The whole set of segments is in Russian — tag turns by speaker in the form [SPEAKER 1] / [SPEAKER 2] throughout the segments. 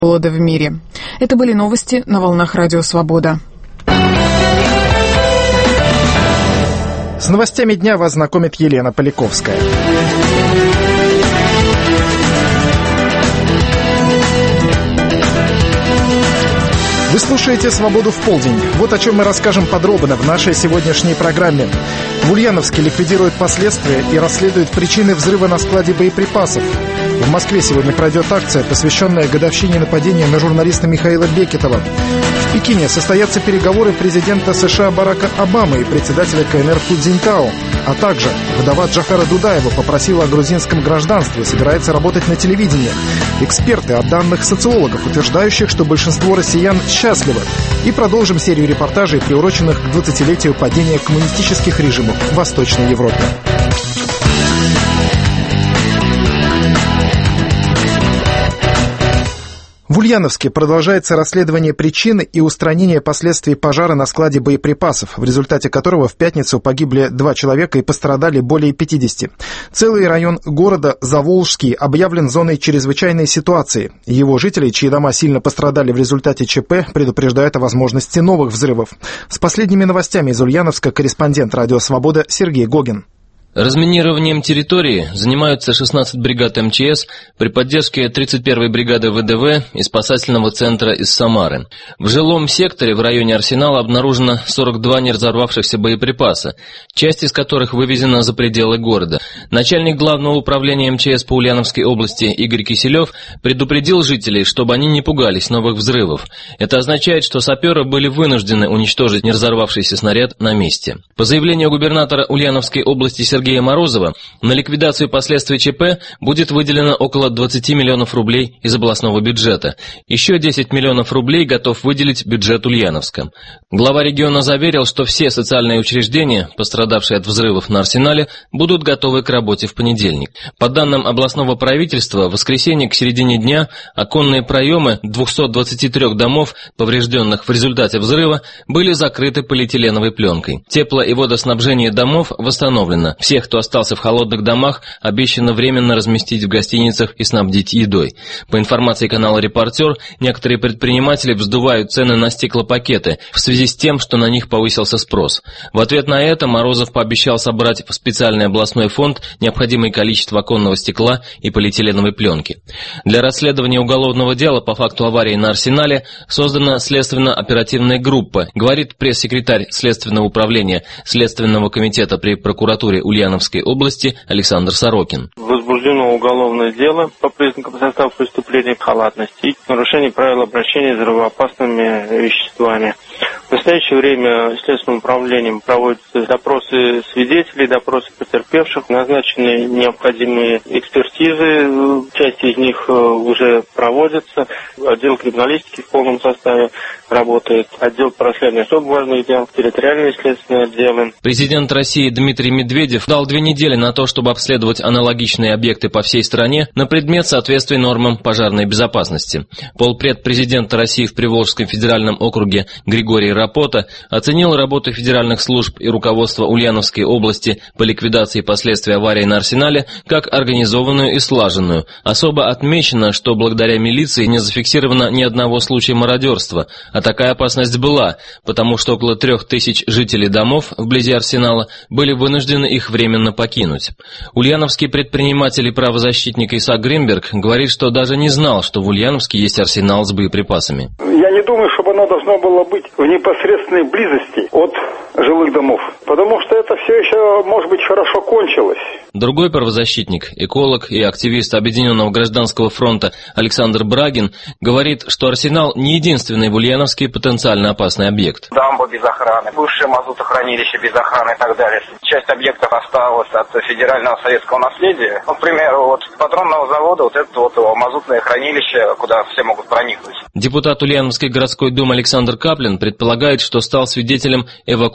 [SPEAKER 1] голода в мире. Это были новости на волнах Радио Свобода.
[SPEAKER 2] С новостями дня вас знакомит Елена Поляковская. Вы слушаете «Свободу в полдень». Вот о чем мы расскажем подробно в нашей сегодняшней программе. В Ульяновске ликвидируют последствия и расследуют причины взрыва на складе боеприпасов. В Москве сегодня пройдет акция, посвященная годовщине нападения на журналиста Михаила Бекетова. В Пекине состоятся переговоры президента США Барака Обамы и председателя КНР Ху Цзиньтао. А также вдова Джохара Дудаева попросила о грузинском гражданстве, собирается работать на телевидении. Эксперты от данных социологов, утверждающих, что большинство россиян счастливы. И продолжим серию репортажей, приуроченных к 20-летию падения коммунистических режимов в Восточной Европе. В Ульяновске продолжается расследование причин и устранение последствий пожара на складе боеприпасов, в результате которого в пятницу погибли 2 человека и пострадали более 50. Целый район города Заволжский объявлен зоной чрезвычайной ситуации. Его жители, чьи дома сильно пострадали в результате ЧП, предупреждают о возможности новых взрывов. С последними новостями из Ульяновска корреспондент «Радио Свобода» Сергей Гогин.
[SPEAKER 3] Разминированием территории занимаются 16 бригад МЧС при поддержке 31-й бригады ВДВ и спасательного центра из Самары. В жилом секторе в районе Арсенала обнаружено 42 неразорвавшихся боеприпаса, часть из которых вывезена за пределы города. Начальник главного управления МЧС по Ульяновской области Игорь Киселев предупредил жителей, чтобы они не пугались новых взрывов. Это означает, что саперы были вынуждены уничтожить неразорвавшийся снаряд на месте. По заявлению губернатора Ульяновской области Сергея Морозова, на ликвидацию последствий ЧП будет выделено около 20 миллионов рублей из областного бюджета. Еще 10 миллионов рублей готов выделить бюджет Ульяновска. Глава региона заверил, что все социальные учреждения, пострадавшие от взрывов на Арсенале, будут готовы к работе в понедельник. По данным областного правительства, в воскресенье к середине дня оконные проемы 223 домов, поврежденных в результате взрыва, были закрыты полиэтиленовой пленкой. Тепло- и водоснабжение домов восстановлено. Всех, кто остался в холодных домах, обещано временно разместить в гостиницах и снабдить едой. По информации канала «Репортер», некоторые предприниматели вздувают цены на стеклопакеты в связи с тем, что на них повысился спрос. В ответ на это Морозов пообещал собрать в специальный областной фонд необходимое количество оконного стекла и полиэтиленовой пленки. Для расследования уголовного дела по факту аварии на Арсенале создана следственно-оперативная группа, говорит пресс-секретарь Следственного управления Следственного комитета при прокуратуре Ульяновской области Александр Сорокин.
[SPEAKER 4] Возбуждено уголовное дело по признакам состава преступления халатности и нарушение правил обращения с взрывоопасными веществами. В настоящее время Следственным управлением проводятся допросы свидетелей, допросы потерпевших, назначены необходимые экспертизы, часть из них уже проводится. Отдел криминалистики в полном составе работает, отдел по расследованию особо важных дел, территориальные следственные отделы.
[SPEAKER 3] Президент России Дмитрий Медведев дал 2 недели на то, чтобы обследовать аналогичные объекты по всей стране на предмет соответствия нормам пожарной безопасности. Полпред президента России в Приволжском федеральном округе Григорий Рапота оценил работу федеральных служб и руководства Ульяновской области по ликвидации последствий аварии на Арсенале как организованную и слаженную. Особо отмечено, что благодаря милиции не зафиксировано ни одного случая мародерства, а такая опасность была, потому что около 3000 жителей домов вблизи Арсенала были вынуждены их временно покинуть. Ульяновский предприниматель и правозащитник Исаак Гринберг говорит, что даже не знал, что в Ульяновске есть арсенал с боеприпасами.
[SPEAKER 5] Я не думаю, чтобы оно должно было быть в непосредственной близости от жилых домов, потому что это все еще, может быть, хорошо кончилось.
[SPEAKER 3] Другой правозащитник, эколог и активист Объединенного гражданского фронта Александр Брагин говорит, что Арсенал не единственный в Ульяновске потенциально опасный объект.
[SPEAKER 6] Дамба без охраны, бывшее мазутохранилище без охраны и так далее. Часть объектов осталась от федерального советского наследия. Ну, к примеру, вот патронного завода, вот это вот мазутное хранилище, куда все могут проникнуть.
[SPEAKER 3] Депутат Ульяновской городской думы Александр Каплин предполагает, что стал свидетелем эвакуации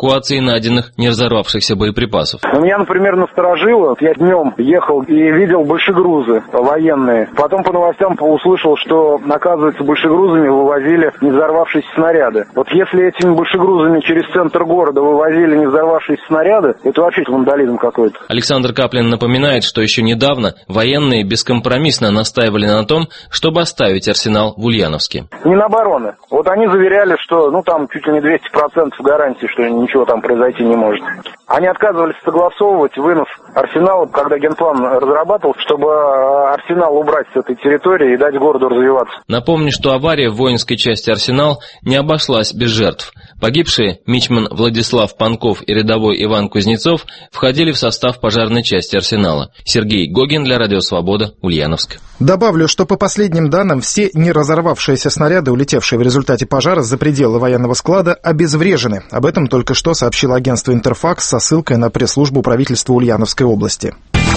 [SPEAKER 3] эвакуации найденных неразорвавшихся боеприпасов.
[SPEAKER 5] Меня, например, насторожило. Я днем ехал и видел большегрузы военные. Потом по новостям услышал, что, оказывается, большегрузами вывозили не взорвавшиеся снаряды. Вот если этими большегрузами через центр города вывозили не взорвавшиеся снаряды, это вообще вандализм какой-то.
[SPEAKER 3] Александр Каплин напоминает, что еще недавно военные бескомпромиссно настаивали на том, чтобы оставить арсенал в Ульяновске.
[SPEAKER 5] Минобороны. Вот они заверяли, что там чуть ли не 200% гарантии, что ничего там произойти не может. Они отказывались согласовывать вынос арсенала, когда генплан разрабатывал, чтобы арсенал убрать с этой территории и дать городу развиваться.
[SPEAKER 3] Напомню, что авария в воинской части «Арсенал» не обошлась без жертв. Погибшие мичман Владислав Панков и рядовой Иван Кузнецов входили в состав пожарной части «Арсенала». Сергей Гогин для Радио Свобода, Ульяновск.
[SPEAKER 2] Добавлю, что по последним данным, все неразорвавшиеся снаряды, улетевшие в результате пожара за пределы военного склада, обезврежены. Об этом только что сообщило агентство «Интерфакс» со ссылкой на пресс-службу правительства Ульяновской области.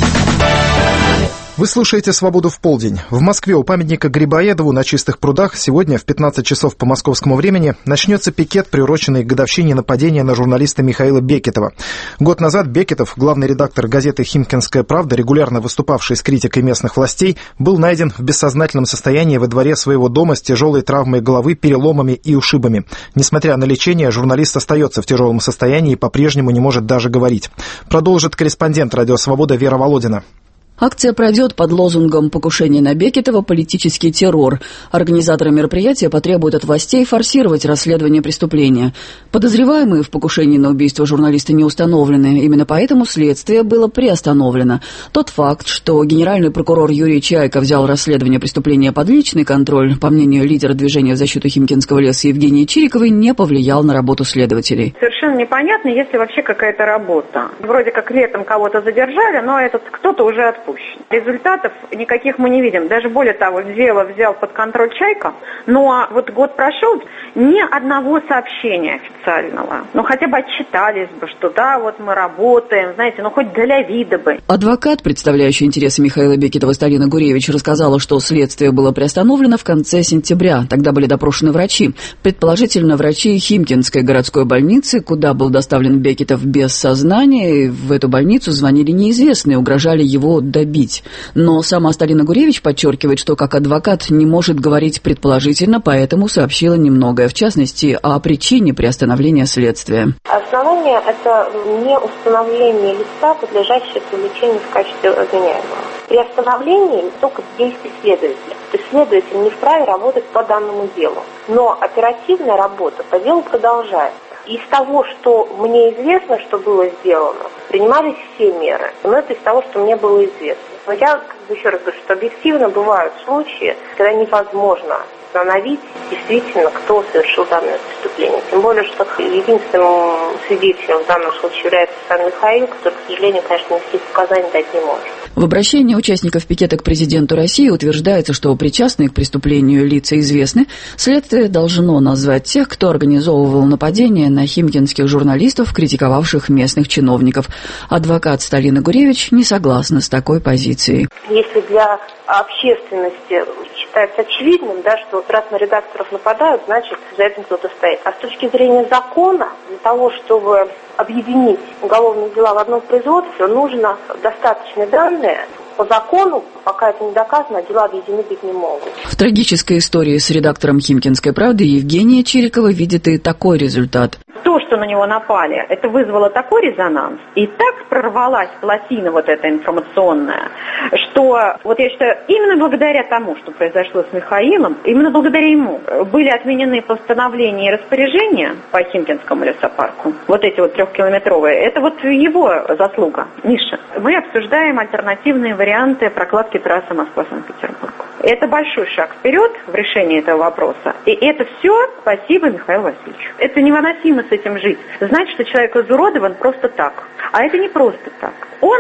[SPEAKER 2] Вы слушаете «Свободу в полдень». В Москве у памятника Грибоедову на Чистых прудах сегодня в 15 часов по московскому времени начнется пикет, приуроченный к годовщине нападения на журналиста Михаила Бекетова. Год назад Бекетов, главный редактор газеты «Химкинская правда», регулярно выступавший с критикой местных властей, был найден в бессознательном состоянии во дворе своего дома с тяжелой травмой головы, переломами и ушибами. Несмотря на лечение, журналист остается в тяжелом состоянии и по-прежнему не может даже говорить. Продолжит корреспондент «Радио Свобода» Вера Володина.
[SPEAKER 7] Акция пройдет под лозунгом «Покушение на Бекетова. Политический террор». Организаторы мероприятия потребуют от властей форсировать расследование преступления. Подозреваемые в покушении на убийство журналиста не установлены. Именно поэтому следствие было приостановлено. Тот факт, что генеральный прокурор Юрий Чайка взял расследование преступления под личный контроль, по мнению лидера движения в защиту Химкинского леса Евгении Чириковой, не повлиял на работу следователей.
[SPEAKER 8] Совершенно непонятно, есть ли вообще какая-то работа. Вроде как летом кого-то задержали, но этот кто-то уже отпущен. Результатов никаких мы не видим. Даже более того, дело взял под контроль Чайка, но вот год прошел, ни одного сообщения официального. Ну, хотя бы отчитались бы, что да, вот мы работаем, знаете, ну, хоть для вида бы.
[SPEAKER 7] Адвокат, представляющий интересы Михаила Бекетова, Сталина Гуревич, рассказала, что следствие было приостановлено в конце сентября. Тогда были допрошены врачи. Предположительно, врачи Химкинской городской больницы, куда был доставлен Бекетов без сознания. И в эту больницу звонили неизвестные, угрожали его добить. Но сама Сталина Гуревич подчеркивает, что как адвокат не может говорить предположительно, поэтому сообщила немногое, в частности, о причине приостановления следствия.
[SPEAKER 9] Основание – это не установление лица, подлежащего привлечению в качестве обвиняемого. Приостановление только действий следователя. То есть следователь не вправе работать по данному делу. Но оперативная работа по делу продолжается. Из того, что мне известно, что было сделано, принимались все меры. Но это из того, что мне было известно. Но я еще раз говорю, что объективно бывают случаи, когда невозможно установить действительно, кто совершил данное преступление. Тем более, что единственным свидетелем в данном случае является сам Михаил, который, к сожалению, конечно, никаких показаний дать не может.
[SPEAKER 7] В обращении участников пикета к президенту России утверждается, что причастные к преступлению лица известны. Следствие должно назвать тех, кто организовывал нападение на химкинских журналистов, критиковавших местных чиновников. Адвокат Сталина Гуревич не согласна с такой позицией.
[SPEAKER 9] Если для общественности считается очевидным, да, что вот раз на редакторов нападают, значит, за этим кто-то стоит. А с точки зрения закона, для того, чтобы объединить уголовные дела в одном производстве, нужно достаточные данные. По закону, пока это не доказано, дела объединены быть не могут.
[SPEAKER 7] В трагической истории с редактором «Химкинской правды» Евгения Чирикова видит и такой результат.
[SPEAKER 8] То, что на него напали, это вызвало такой резонанс, и так прорвалась плотина вот эта информационная, что, вот я считаю, именно благодаря тому, что произошло с Михаилом, именно благодаря ему были отменены постановления и распоряжения по Химкинскому лесопарку. Вот эти вот 3-километровые, это вот его заслуга, Миша. Мы обсуждаем альтернативные варианты прокладки трассы Москва-Санкт-Петербург. Это большой шаг вперед в решении этого вопроса. И это все спасибо Михаилу Васильевичу. Это невыносимо с этим жить. Знать, что человек изуродован просто так. А это не просто так.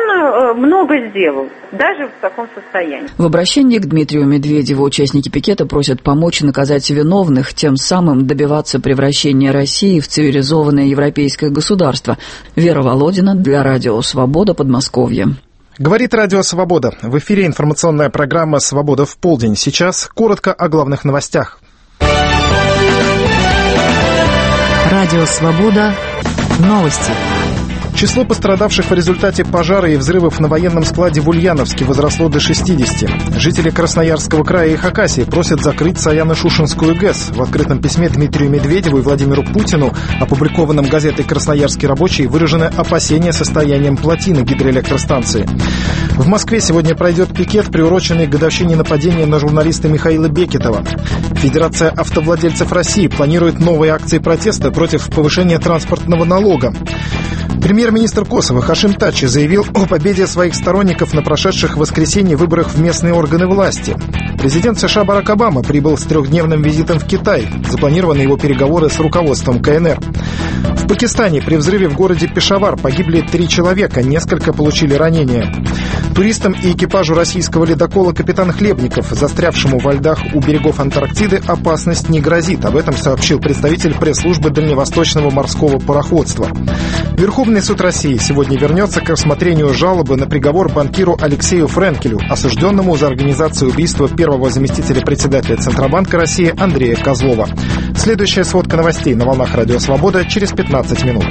[SPEAKER 8] Он много сделал, даже в таком состоянии.
[SPEAKER 7] В обращении к Дмитрию Медведеву участники пикета просят помочь наказать виновных, тем самым добиваться превращения России в цивилизованное европейское государство. Вера Володина для Радио Свобода, Подмосковье.
[SPEAKER 2] Говорит Радио Свобода. В эфире информационная программа «Свобода в полдень». Сейчас коротко о главных новостях.
[SPEAKER 10] Радио Свобода
[SPEAKER 1] Новости.
[SPEAKER 2] Число пострадавших в результате пожара и взрывов на военном складе в Ульяновске возросло до 60. Жители Красноярского края и Хакасии просят закрыть Саяно-Шушенскую ГЭС. В открытом письме Дмитрию Медведеву и Владимиру Путину, опубликованном газетой «Красноярский рабочий», выражены опасения состоянием плотины гидроэлектростанции. В Москве сегодня пройдет пикет, приуроченный к годовщине нападения на журналиста Михаила Бекетова. Федерация автовладельцев России планирует новые акции протеста против повышения транспортного налога. Премьер-министр Косово Хашим Тачи заявил о победе своих сторонников на прошедших в воскресенье выборах в местные органы власти. Президент США Барак Обама прибыл с трехдневным визитом в Китай. Запланированы его переговоры с руководством КНР. В Пакистане при взрыве в городе Пешавар погибли 3 человека, несколько получили ранения. Туристам и экипажу российского ледокола «Капитан Хлебников», застрявшему во льдах у берегов Антарктиды, опасность не грозит. Об этом сообщил представитель пресс-службы Дальневосточного морского пароходства. Верховный суд России сегодня вернется к рассмотрению жалобы на приговор банкиру Алексею Френкелю, осужденному за организацию убийства первого заместителя председателя Центробанка России Андрея Козлова. Следующая сводка новостей на волнах Радио Свобода через 15 минут.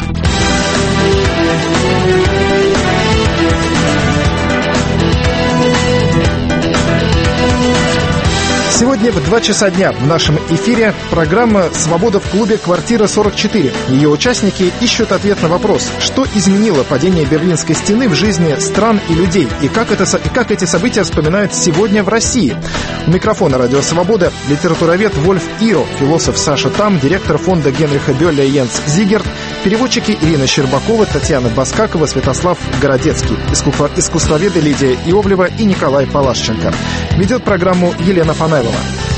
[SPEAKER 2] Сегодня в 2 часа дня в нашем эфире программа «Свобода в клубе. Квартира 44». Ее участники ищут ответ на вопрос, что изменило падение Берлинской стены в жизни стран и людей, и как эти события вспоминают сегодня в России. У микрофона «Радио Свобода» литературовед Вольф Иро, философ Саша Там, директор фонда Генриха Бёля и Йенс Зигерт, переводчики Ирина Щербакова, Татьяна Баскакова, Святослав Городецкий, искусствоведы Лидия Иовлева и Николай Палашченко. Ведет программу Елена Фанайлова.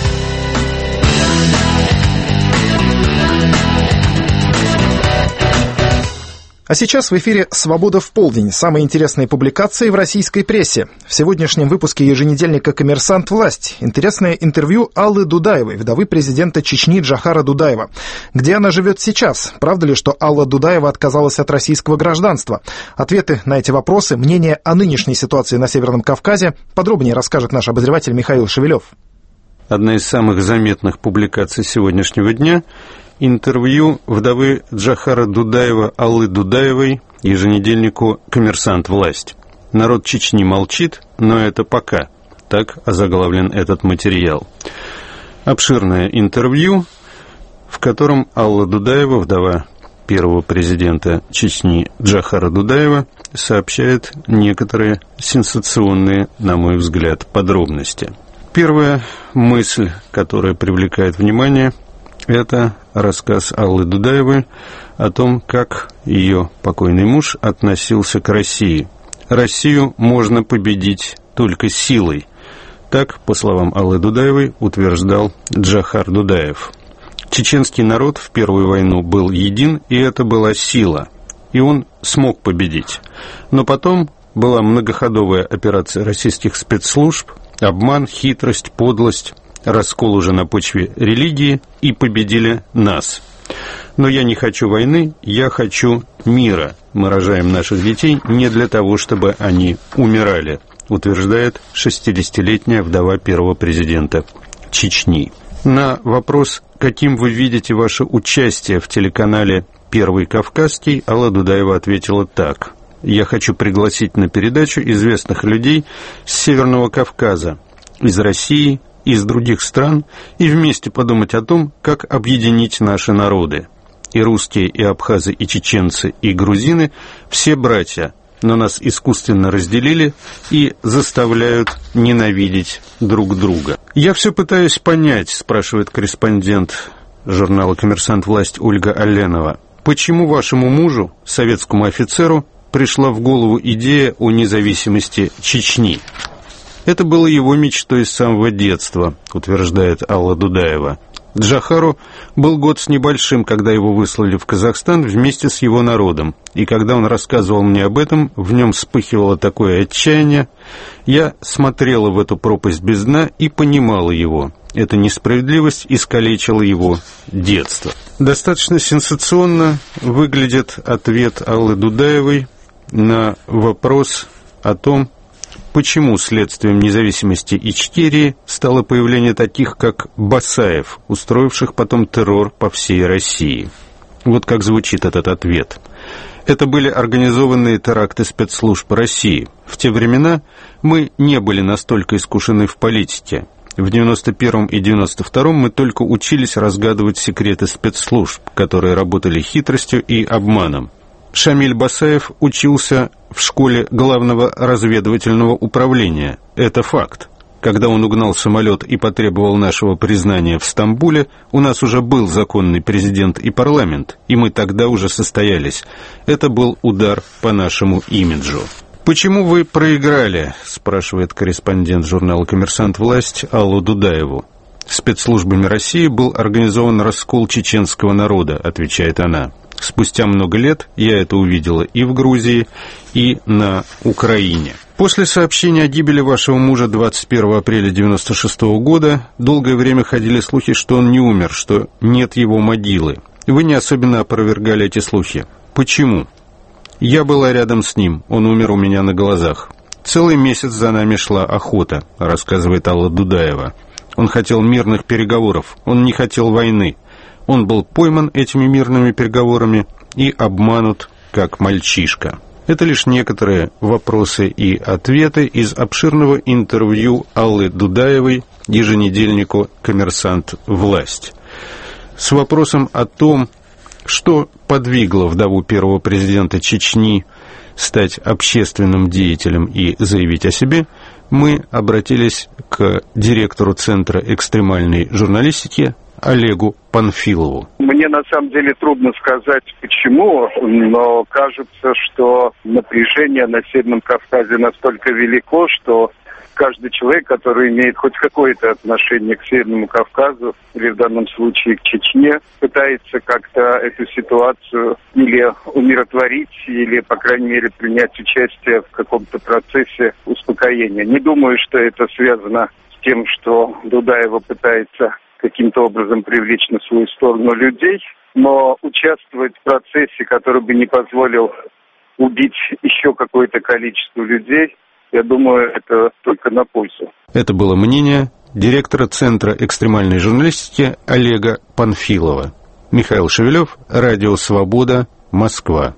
[SPEAKER 2] А сейчас в эфире «Свобода в полдень». Самые интересные публикации в российской прессе. В сегодняшнем выпуске еженедельника «Коммерсант. Власть» интересное интервью Аллы Дудаевой, вдовы президента Чечни Джохара Дудаева. Где она живет сейчас? Правда ли, что Алла Дудаева отказалась от российского гражданства? Ответы на эти вопросы, мнение о нынешней ситуации на Северном Кавказе подробнее расскажет наш обозреватель Михаил Шевелев.
[SPEAKER 10] Одна из самых заметных публикаций сегодняшнего дня – интервью вдовы Джохара Дудаева Аллы Дудаевой еженедельнику «Коммерсант. Власть». Народ Чечни молчит, но это пока. Так озаглавлен этот материал. Обширное интервью, в котором Алла Дудаева, вдова первого президента Чечни Джохара Дудаева, сообщает некоторые сенсационные, на мой взгляд, подробности. Первая мысль, которая привлекает внимание, это рассказ Аллы Дудаевой о том, как ее покойный муж относился к России. Россию можно победить только силой. Так, по словам Аллы Дудаевой, утверждал Джохар Дудаев. Чеченский народ в Первую войну был един, и это была сила. И он смог победить. Но потом была многоходовая операция российских спецслужб, обман, хитрость, подлость, раскол уже на почве религии, и победили нас. Но я не хочу войны, я хочу мира. Мы рожаем наших детей не для того, чтобы они умирали, утверждает 60-летняя вдова первого президента Чечни. На вопрос, каким вы видите ваше участие в телеканале «Первый Кавказский», Алла Дудаева ответила так: «Я хочу пригласить на передачу известных людей с Северного Кавказа, из России, из других стран, и вместе подумать о том, как объединить наши народы. И русские, и абхазы, и чеченцы, и грузины – все братья, но нас искусственно разделили и заставляют ненавидеть друг друга». «Я все пытаюсь понять», – спрашивает корреспондент журнала «Коммерсант. Власть» Ольга Алленова, «почему вашему мужу, советскому офицеру, пришла в голову идея о независимости Чечни?» «Это было его мечтой с самого детства», утверждает Алла Дудаева. Джохару был год с небольшим, когда его выслали в Казахстан вместе с его народом, и когда он рассказывал мне об этом, в нем вспыхивало такое отчаяние. Я смотрела в эту пропасть без дна и понимала его. Эта несправедливость искалечила его детство. Достаточно сенсационно выглядит ответ Аллы Дудаевой на вопрос о том, почему следствием независимости Ичкерии стало появление таких, как Басаев, устроивших потом террор по всей России. Вот как звучит этот ответ. Это были организованные теракты спецслужб России. В те времена мы не были настолько искушены в политике. В 91-м и 92-м мы только учились разгадывать секреты спецслужб, которые работали хитростью и обманом. Шамиль Басаев учился в школе Главного разведывательного управления. Это факт. Когда он угнал самолет и потребовал нашего признания в Стамбуле, у нас уже был законный президент и парламент, и мы тогда уже состоялись. Это был удар по нашему имиджу. «Почему вы проиграли?» – спрашивает корреспондент журнала «Коммерсант. Власть» Аллу Дудаеву. «Спецслужбами России был организован раскол чеченского народа», – отвечает она. «Спустя много лет я это увидела и в Грузии, и на Украине». После сообщения о гибели вашего мужа 21 апреля 1996 года долгое время ходили слухи, что он не умер, что нет его могилы. Вы не особенно опровергали эти слухи. Почему? Я была рядом с ним, он умер у меня на глазах. Целый месяц за нами шла охота, рассказывает Алла Дудаева. Он хотел мирных переговоров, он не хотел войны. Он был пойман этими мирными переговорами и обманут, как мальчишка. Это лишь некоторые вопросы и ответы из обширного интервью Аллы Дудаевой еженедельнику «Коммерсант. Власть». С вопросом о том, что подвигло вдову первого президента Чечни стать общественным деятелем и заявить о себе, мы обратились к директору Центра экстремальной журналистики Олегу Панфилову.
[SPEAKER 11] Мне на самом деле трудно сказать почему, но кажется, что напряжение на Северном Кавказе настолько велико, что каждый человек, который имеет хоть какое-то отношение к Северному Кавказу, или в данном случае к Чечне, пытается как-то эту ситуацию или умиротворить, или, по крайней мере, принять участие в каком-то процессе успокоения. Не думаю, что это связано с тем, что Дудаева пытается каким-то образом привлечь на свою сторону людей, но участвовать в процессе, который бы не позволил убить еще какое-то количество людей, я думаю, это только на пользу.
[SPEAKER 10] Это было мнение директора Центра экстремальной журналистики Олега Панфилова. Михаил Шевелев, Радио Свобода, Москва.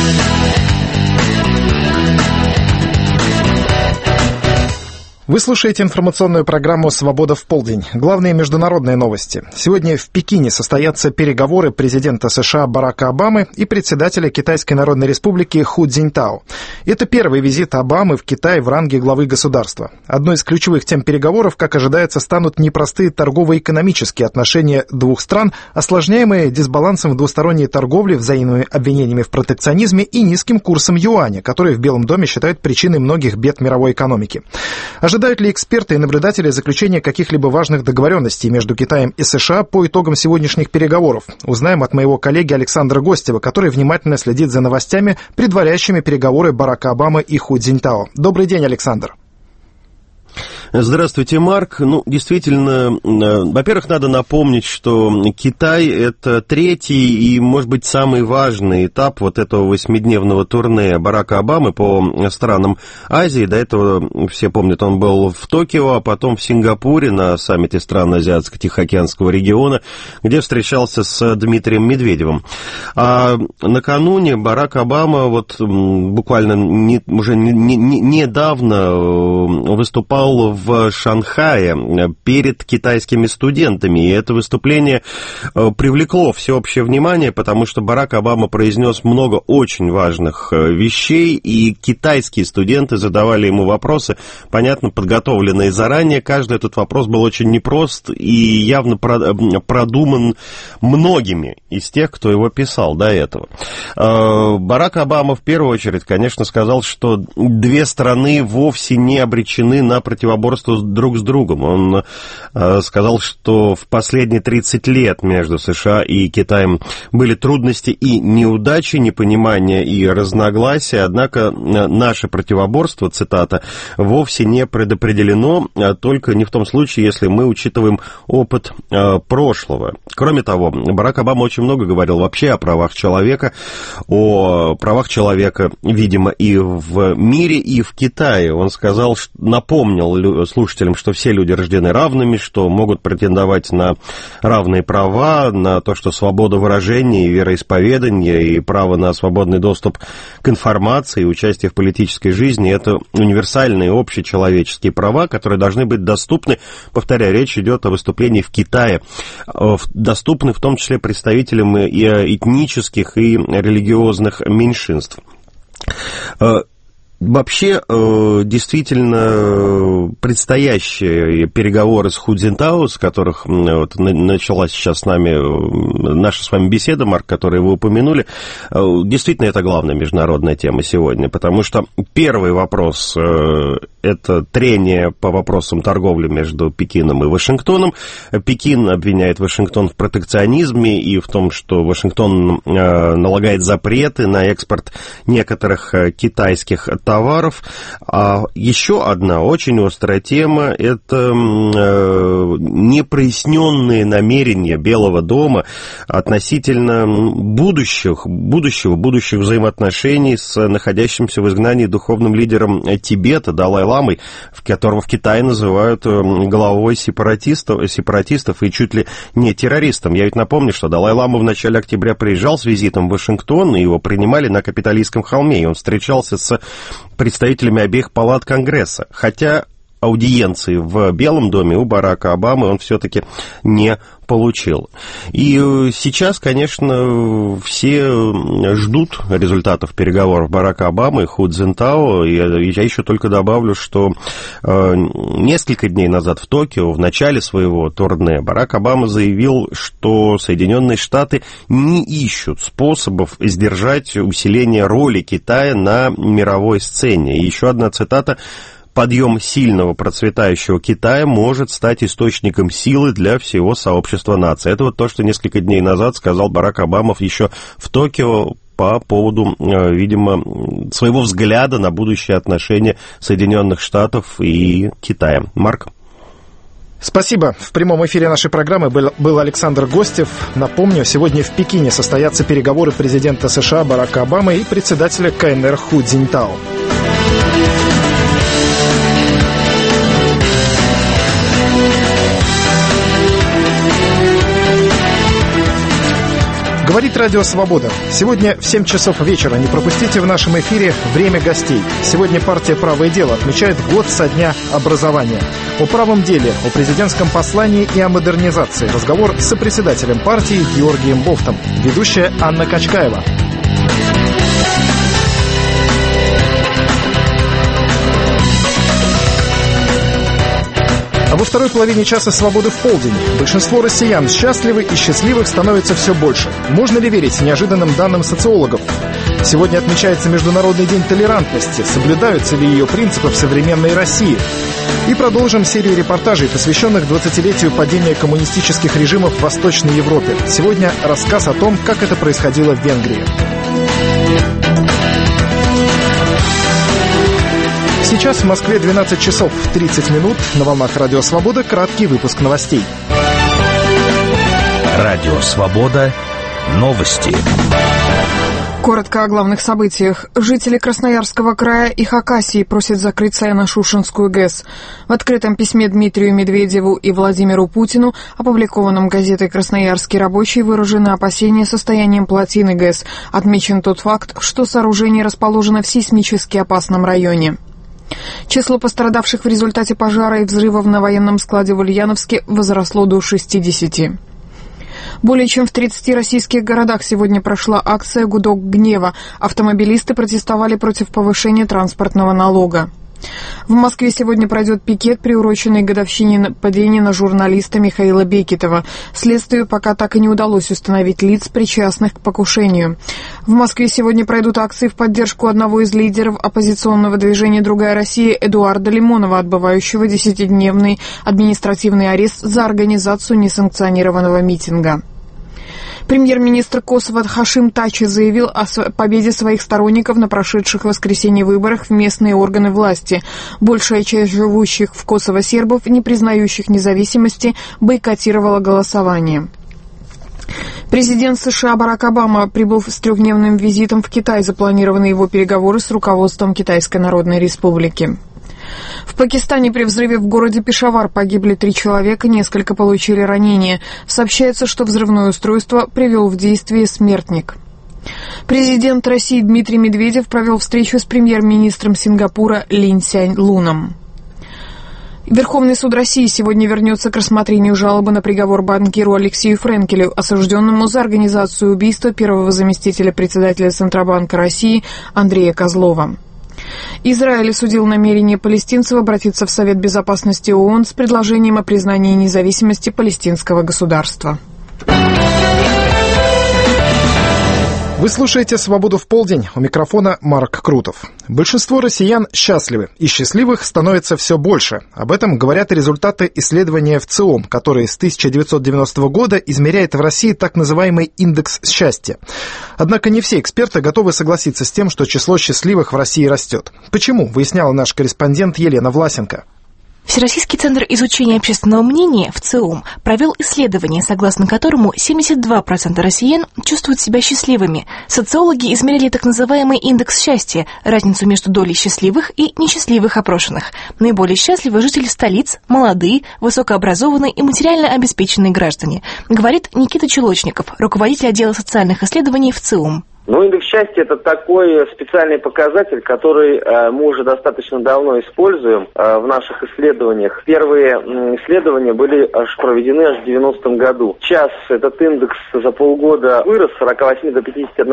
[SPEAKER 2] Вы слушаете информационную программу «Свобода в полдень». Главные международные новости. Сегодня в Пекине состоятся переговоры президента США Барака Обамы и председателя Китайской Народной Республики Ху Цзиньтао. Это первый визит Обамы в Китай в ранге главы государства. Одной из ключевых тем переговоров, как ожидается, станут непростые торгово-экономические отношения двух стран, осложняемые дисбалансом в двусторонней торговле, взаимными обвинениями в протекционизме и низким курсом юаня, который в Белом доме считают причиной многих бед мировой экономики. Ожидают ли эксперты и наблюдатели заключения каких-либо важных договоренностей между Китаем и США по итогам сегодняшних переговоров? Узнаем от моего коллеги Александра Гостева, который внимательно следит за новостями, предваряющими переговоры Барака Обамы и Ху Цзиньтао. Добрый день, Александр.
[SPEAKER 12] Здравствуйте, Марк. Действительно, во-первых, надо напомнить, что Китай – это третий и, может быть, самый важный этап вот этого 8-дневного турне Барака Обамы по странам Азии. До этого, все помнят, он был в Токио, а потом в Сингапуре на саммите стран Азиатско-Тихоокеанского региона, где встречался с Дмитрием Медведевым. А накануне Барак Обама буквально недавно выступал в Шанхае перед китайскими студентами. И это выступление привлекло всеобщее внимание, потому что Барак Обама произнес много очень важных вещей, и китайские студенты задавали ему вопросы, понятно, подготовленные заранее. Каждый этот вопрос был очень непрост и явно продуман многими из тех, кто его писал до этого. Барак Обама в первую очередь, конечно, сказал, что две страны вовсе не обречены на противоборство друг с другом. Он сказал, что в последние 30 лет между США и Китаем были трудности и неудачи, непонимания и разногласия, однако наше противоборство, цитата, вовсе не предопределено, только не в том случае, если мы учитываем опыт прошлого. Кроме того, Барак Обама очень много говорил вообще о правах человека, видимо, и в мире, и в Китае. Он сказал, напомнил слушателям, что все люди рождены равными, что могут претендовать на равные права, на то, что свобода выражения и вероисповедания, и право на свободный доступ к информации, и участие в политической жизни – это универсальные общечеловеческие права, которые должны быть доступны, повторяю, речь идет о выступлении в Китае, доступны в том числе представителям и этнических, и религиозных меньшинств. Вообще, действительно, предстоящие переговоры с Ху Цзиньтао, с которых вот, началась сейчас с нами наша с вами беседа, Марк, которую вы упомянули, действительно, это главная международная тема сегодня, потому что первый вопрос – это трение по вопросам торговли между Пекином и Вашингтоном. Пекин обвиняет Вашингтон в протекционизме и в том, что Вашингтон налагает запреты на экспорт некоторых китайских товаров. А еще одна очень острая тема – это непроясненные намерения Белого дома относительно будущих взаимоотношений с находящимся в изгнании духовным лидером Тибета Далай-ламой, которого в Китае называют главой сепаратистов и чуть ли не террористом. Я ведь напомню, что Далай-лама в начале октября приезжал с визитом в Вашингтон, и его принимали на Капитолийском холме, и он встречался с представителями обеих палат Конгресса, хотя аудиенции в Белом доме у Барака Обамы он все-таки не получил. И сейчас, конечно, все ждут результатов переговоров Барака Обамы и Ху Цзиньтао. И я еще только добавлю, что несколько дней назад в Токио, в начале своего турне, Барак Обама заявил, что Соединенные Штаты не ищут способов сдержать усиление роли Китая на мировой сцене. И еще одна цитата: «Подъем сильного процветающего Китая может стать источником силы для всего сообщества наций». Это вот то, что несколько дней назад сказал Барак Обама еще в Токио по поводу, видимо, своего взгляда на будущее отношения Соединенных Штатов и Китая. Марк?
[SPEAKER 2] Спасибо. В прямом эфире нашей программы был Александр Гостев. Напомню, сегодня в Пекине состоятся переговоры президента США Барака Обамы и председателя КНР Ху Цзиньтао. Говорит Радио Свобода. Сегодня в 7 часов вечера не пропустите в нашем эфире «Время гостей». Сегодня партия «Правое дело» отмечает год со дня образования. О правом деле, о президентском послании и о модернизации. Разговор с сопредседателем партии Георгием Бофтом. Ведущая Анна Качкаева. А во второй половине часа «Свободы в полдень». Большинство россиян счастливы и счастливых становится все больше. Можно ли верить неожиданным данным социологов? Сегодня отмечается Международный день толерантности. Соблюдаются ли ее принципы в современной России? И продолжим серию репортажей, посвященных 20-летию падения коммунистических режимов в Восточной Европе. Сегодня рассказ о том, как это происходило в Венгрии. Сейчас в Москве 12 часов 30 минут. На волнах Радио Свобода краткий выпуск новостей.
[SPEAKER 13] Радио Свобода. Новости.
[SPEAKER 1] Коротко о главных событиях. Жители Красноярского края и Хакасии просят закрыть Саяно-Шушенскую ГЭС. В открытом письме Дмитрию Медведеву и Владимиру Путину, опубликованном газетой «Красноярский рабочий», выражены опасения состоянием плотины ГЭС. Отмечен тот факт, что сооружение расположено в сейсмически опасном районе. Число пострадавших в результате пожара и взрыва на военном складе в Ульяновске возросло до 60. Более чем в 30 российских городах сегодня прошла акция «Гудок гнева». Автомобилисты протестовали против повышения транспортного налога. В Москве сегодня пройдет пикет, приуроченный к годовщине нападения на журналиста Михаила Бекетова. Следствию пока так и не удалось установить лиц, причастных к покушению. В Москве сегодня пройдут акции в поддержку одного из лидеров оппозиционного движения «Другая Россия» Эдуарда Лимонова, отбывающего 10-дневный административный арест за организацию несанкционированного митинга. Премьер-министр Косово Хашим Тачи заявил о победе своих сторонников на прошедших в воскресенье выборах в местные органы власти. Большая часть живущих в Косово сербов, не признающих независимости, бойкотировала голосование. Президент США Барак Обама прибыл с 3-дневным визитом в Китай. Запланированы его переговоры с руководством Китайской Народной Республики. В Пакистане при взрыве в городе Пешавар погибли 3 человека, несколько получили ранения. Сообщается, что взрывное устройство привел в действие смертник. Президент России Дмитрий Медведев провел встречу с премьер-министром Сингапура Лин Сянь Луном. Верховный суд России сегодня вернется к рассмотрению жалобы на приговор банкиру Алексею Френкелю, осужденному за организацию убийства первого заместителя председателя Центробанка России Андрея Козлова. Израиль осудил намерение палестинцев обратиться в Совет Безопасности ООН с предложением о признании независимости палестинского государства.
[SPEAKER 2] Вы слушаете «Свободу в полдень». У микрофона Марк Крутов. Большинство россиян счастливы, и счастливых становится все больше. Об этом говорят и результаты исследования ВЦИОМ, который с 1990 года измеряет в России так называемый индекс счастья. Однако не все эксперты готовы согласиться с тем, что число счастливых в России растет. Почему, выясняла наш корреспондент Елена Власенко.
[SPEAKER 14] Всероссийский центр изучения общественного мнения ВЦИОМ провел исследование, согласно которому 72% россиян чувствуют себя счастливыми. Социологи измерили так называемый индекс счастья, разницу между долей счастливых и несчастливых опрошенных. Наиболее счастливы жители столиц, молодые, высокообразованные и материально обеспеченные граждане, говорит Никита Чулочников, руководитель отдела социальных исследований ВЦИОМ.
[SPEAKER 15] Индекс счастья – это такой специальный показатель, который мы уже достаточно давно используем в наших исследованиях. Первые исследования были проведены аж в 90-м году. Сейчас этот индекс за полгода вырос с 48 до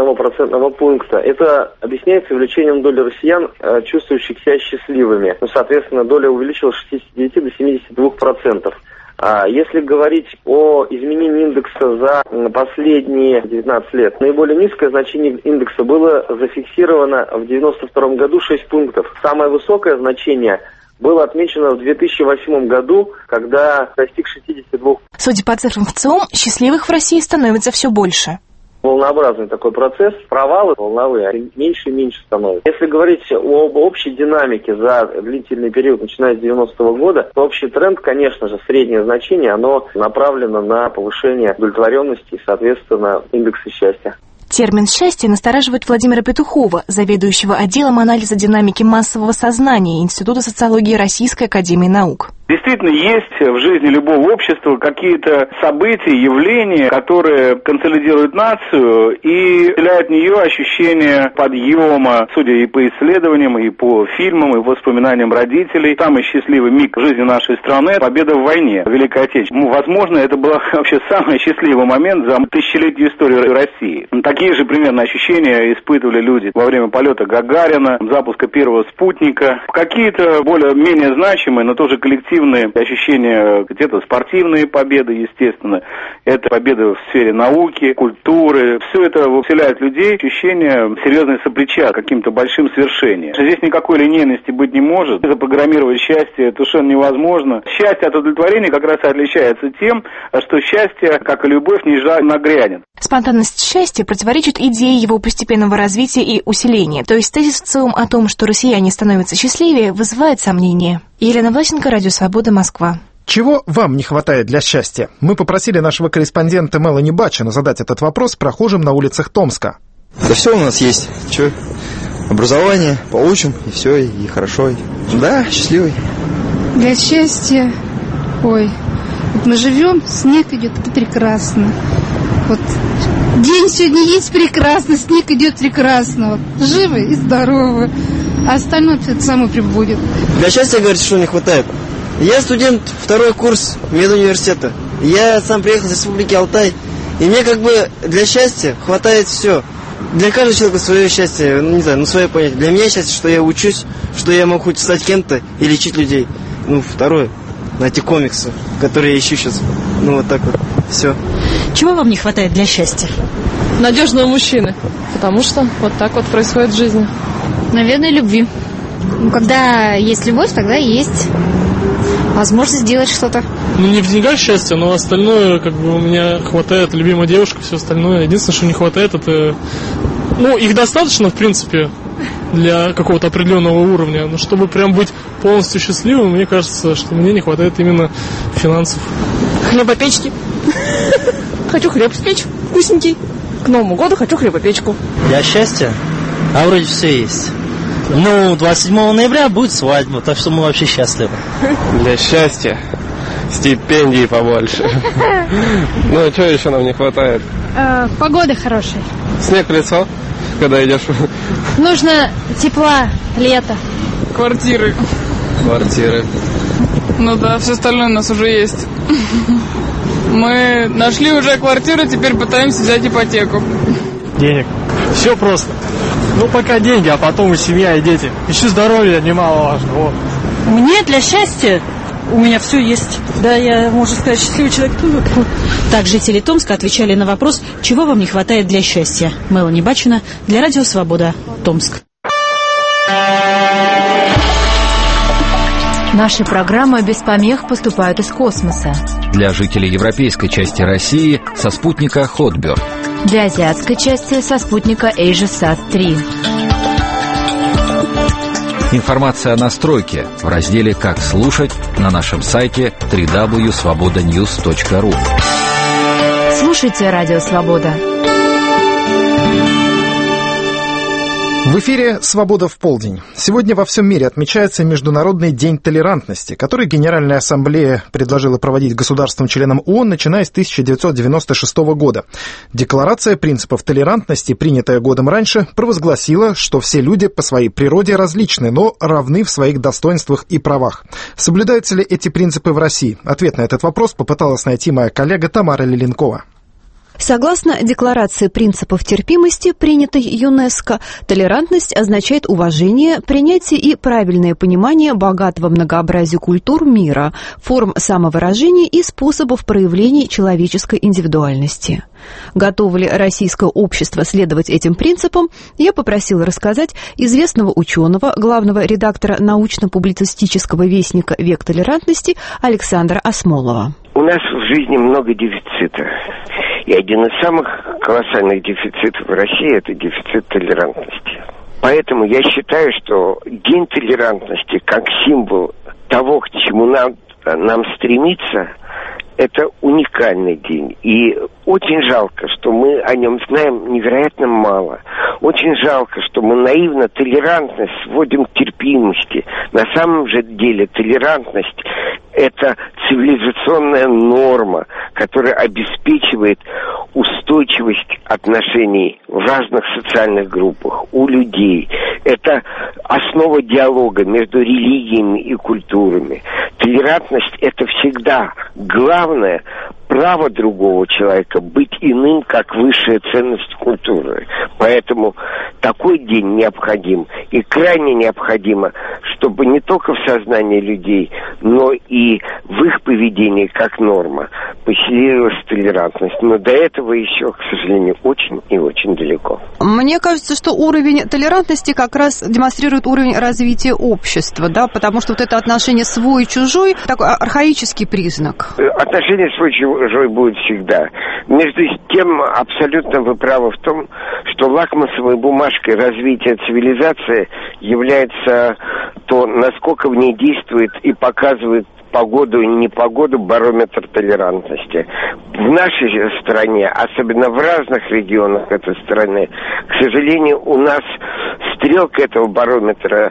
[SPEAKER 15] 51% пункта. Это объясняется увеличением доли россиян, чувствующих себя счастливыми. Соответственно, доля увеличилась с 69 до 72%. Если говорить о изменении индекса за последние 19 лет, наиболее низкое значение индекса было зафиксировано в 1992 году 6 пунктов. Самое высокое значение было отмечено в 2008 году, когда достиг 62.
[SPEAKER 14] Судя по цифрам ВЦИОМ, счастливых в России становится все больше.
[SPEAKER 15] Волнообразный такой процесс, провалы волновые меньше и меньше становятся. Если говорить об общей динамике за длительный период, начиная с 90-го года, то общий тренд, конечно же, среднее значение, оно направлено на повышение удовлетворенности и, соответственно, индекса счастья.
[SPEAKER 14] Термин «счастье» настораживает Владимира Петухова, заведующего отделом анализа динамики массового сознания Института социологии Российской академии наук.
[SPEAKER 16] Действительно, есть в жизни любого общества какие-то события, явления, которые консолидируют нацию и вселяют в нее ощущение подъема, судя и по исследованиям, и по фильмам, и воспоминаниям родителей. Самый счастливый миг в жизни нашей страны – победа в войне, Великой Отечественной. Возможно, это был вообще самый счастливый момент за тысячелетнюю историю России. Такие же примерно ощущения испытывали люди во время полета Гагарина, запуска первого спутника. Какие-то более-менее значимые, но тоже коллективные ощущения, где-то спортивные победы, естественно, это победы в сфере науки, культуры. Все это вселяет в людей ощущение серьезной сопричастности к каким-то большим свершениям. Здесь никакой линейности быть не может. Запрограммировать счастье совершенно невозможно. Счастье от удовлетворения как раз и отличается тем, что счастье, как и любовь, не нагрянет.
[SPEAKER 14] Спонтанность счастья противоречит идее его постепенного развития и усиления. То есть тезис ВЦИОМ о том, что россияне становятся счастливее, вызывает сомнения. Елена Власенко, Радио Свобода, Москва.
[SPEAKER 2] Чего вам не хватает для счастья? Мы попросили нашего корреспондента Мелани Бачина задать этот вопрос прохожим на улицах Томска.
[SPEAKER 17] Да все у нас есть. Че? Образование получим, и все, и хорошо. Да, счастливый.
[SPEAKER 18] Для счастья... Ой, вот мы живем, снег идет, это прекрасно. Вот день сегодня есть прекрасно, снег идет прекрасно. Вот, живы и здоровы. А остальное это само прибудет.
[SPEAKER 17] Для счастья, говорите, что не хватает? Я студент, 2-й курс медуниверситета. Я сам приехал из Республики Алтай. И мне как бы для счастья хватает все. Для каждого человека свое счастье, не знаю, свое понятие. Для меня счастье, что я учусь, что я могу хоть стать кем-то и лечить людей. Второе, найти комиксы, которые я ищу сейчас. Вот так вот, все.
[SPEAKER 19] Чего вам не хватает для счастья?
[SPEAKER 20] Надежного мужчины, потому что вот так вот происходит в жизни.
[SPEAKER 18] Наверное, любви. Когда есть любовь, тогда есть возможность сделать что-то.
[SPEAKER 20] Не в деньгах счастье, но остальное, у меня хватает, любимая девушка, все остальное. Единственное, что не хватает, это... их достаточно, в принципе, для какого-то определенного уровня. Но чтобы прям быть полностью счастливым, мне кажется, что мне не хватает именно финансов.
[SPEAKER 19] Хлебопечки. Хочу хлеб спечь, вкусненький. К Новому году хочу хлебопечку.
[SPEAKER 17] Для счастья? А вроде все есть.
[SPEAKER 21] Ну, 27 ноября будет свадьба, так что мы вообще счастливы.
[SPEAKER 22] Для счастья стипендий побольше. Ну, а что еще нам не хватает?
[SPEAKER 23] Погода хорошая.
[SPEAKER 22] Снег в лицо, когда идешь.
[SPEAKER 23] Нужно тепла, лето.
[SPEAKER 24] Квартиры. Ну да, все остальное у нас уже есть. Мы нашли уже квартиру, теперь пытаемся взять ипотеку.
[SPEAKER 20] Денег. Все просто. Ну, пока деньги, а потом и семья, и дети. Еще здоровье немаловажно. Вот.
[SPEAKER 19] Мне для счастья у меня все есть. Да, я, можно сказать, счастливый человек. Так жители Томска отвечали на вопрос, чего вам не хватает для счастья. Мелани Бачина для Радио Свобода, Томск.
[SPEAKER 25] Наши программы без помех поступают из космоса.
[SPEAKER 13] Для жителей европейской части России со спутника Хотберг.
[SPEAKER 25] Для азиатской части со спутника AsiaSat-3.
[SPEAKER 13] Информация о настройке в разделе «Как слушать» на нашем сайте www.svobodanews.ru.
[SPEAKER 25] Слушайте Радио Свобода.
[SPEAKER 2] В эфире «Свобода в полдень». Сегодня во всем мире отмечается Международный день толерантности, который Генеральная Ассамблея предложила проводить государствам-членам ООН, начиная с 1996 года. Декларация принципов толерантности, принятая годом раньше, провозгласила, что все люди по своей природе различны, но равны в своих достоинствах и правах. Соблюдаются ли эти принципы в России? Ответ на этот вопрос попыталась найти моя коллега Тамара Лиленкова.
[SPEAKER 26] Согласно Декларации принципов терпимости, принятой ЮНЕСКО, толерантность означает уважение, принятие и правильное понимание богатого многообразия культур мира, форм самовыражения и способов проявления человеческой индивидуальности. Готово ли российское общество следовать этим принципам, я попросила рассказать известного ученого, главного редактора научно-публицистического вестника «Век толерантности» Александра Асмолова.
[SPEAKER 27] У нас в жизни много дефицита. И один из самых колоссальных дефицитов в России – это дефицит толерантности. Поэтому я считаю, что День толерантности как символ того, к чему нам стремиться, это уникальный день. И очень жалко, что мы о нем знаем невероятно мало. Очень жалко, что мы наивно толерантность сводим к терпимости. На самом же деле толерантность – это цивилизационная норма, которая обеспечивает устойчивость отношений в разных социальных группах, у людей. Это основа диалога между религиями и культурами. Толерантность – это всегда главное право другого человека быть иным, как высшая ценность культуры. Поэтому такой день необходим. И крайне необходимо, чтобы не только в сознании людей, но и в их поведении как норма поселилась толерантность. Но до этого еще, к сожалению, очень и очень далеко.
[SPEAKER 26] Мне кажется, что уровень толерантности как раз демонстрирует уровень развития общества, да, потому что вот это отношение свой-чужой такой архаический признак.
[SPEAKER 27] Отношение свой-чужой будет всегда. Между тем, абсолютно вы правы в том, что лакмусовой бумажкой развития цивилизации является то, насколько в ней действует и показывает погоду и непогоду барометр толерантности. В нашей стране, особенно в разных регионах этой страны, к сожалению, у нас стрелка этого барометра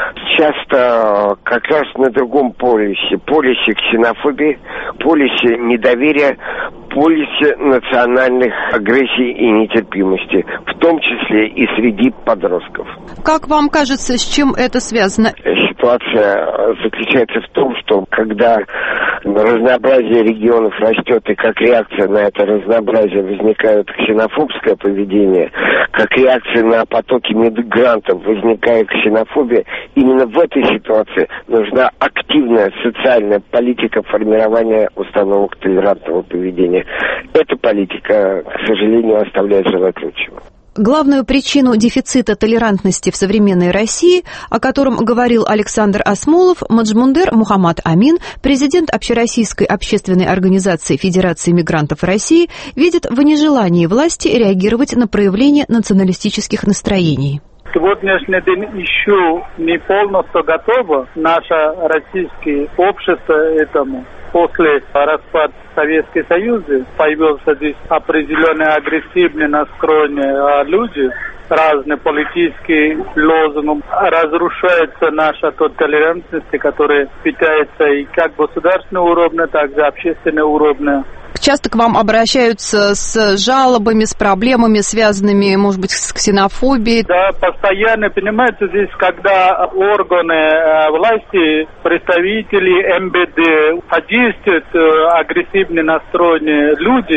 [SPEAKER 27] часто как раз на другом полюсе. Полюсе ксенофобии, полюсе недоверия, полюсе национальных агрессий и нетерпимости, в том числе и среди подростков.
[SPEAKER 26] Как вам кажется, с чем это связано?
[SPEAKER 27] Ситуация заключается в том, что когда разнообразие регионов растет, и как реакция на это разнообразие возникает ксенофобское поведение, как реакция на потоки мигрантов возникает ксенофобия, именно в этой ситуации нужна активная социальная политика формирования установок толерантного поведения. Эта политика, к сожалению, оставляет желать лучшего.
[SPEAKER 26] Главную причину дефицита толерантности в современной России, о котором говорил Александр Асмолов, Маджмундер Мухаммад Амин, президент Общероссийской общественной организации Федерации мигрантов России, видит в нежелании власти реагировать на проявление националистических настроений.
[SPEAKER 28] Сегодняшний день еще не полностью готово наше российское общество этому.
[SPEAKER 3] после распада Советского Союза появился здесь определенные агрессивные настроенные люди, разные политические лозунги, разрушается наша толерантность, которая питается и как государственного уровня, так и общественного уровня.
[SPEAKER 26] Часто к вам обращаются с жалобами, с проблемами, связанными, может быть, с ксенофобией?
[SPEAKER 3] Да, постоянно, понимаете, здесь, когда органы власти, представители МВД содействуют агрессивно настроенные люди,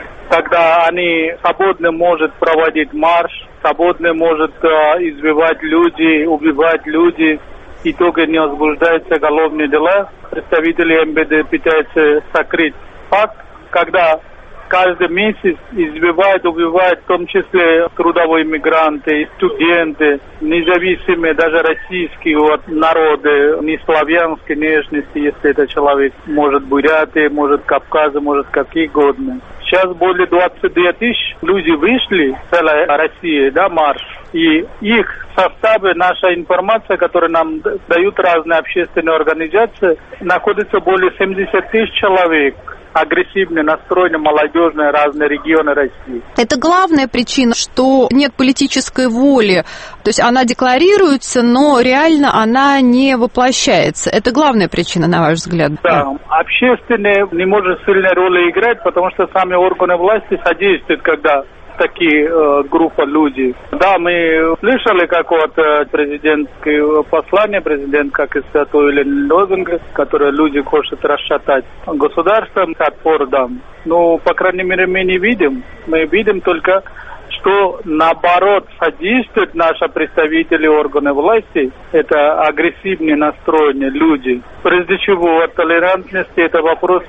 [SPEAKER 3] тогда они свободно могут проводить марш, свободно могут избивать людей, убивать людей. В итоге не возбуждаются уголовные дела. Представители МВД пытаются сокрыть факт, когда каждый месяц избивают, убивают, в том числе трудовые мигранты, студенты, независимые, даже российские народы, не славянской внешности, если это человек, может Бурятии, может Кавказа, может какие угодно. Сейчас более 22 тысяч люди вышли, целая Россия, да, марш. И их составы, наша информация, которую нам дают разные общественные организации, находится более 70 тысяч человек. Агрессивно настроены, молодежные, разные регионы России.
[SPEAKER 26] Это главная причина, что нет политической воли. То есть она декларируется, но реально она не воплощается. Это главная причина, на ваш взгляд?
[SPEAKER 3] Да, общественные не может сильной роли играть, потому что сами органы власти содействуют, когда такие группы людей. Да, мы слышали, как президентское послание, президент как из статуи лозунга, которые люди хотят расшатать государством, отпор дам. Но, по крайней мере, мы не видим. Мы видим только, что наоборот содействуют наши представители органов власти, это агрессивные настроенные люди. Прежде всего, толерантности, это вопросы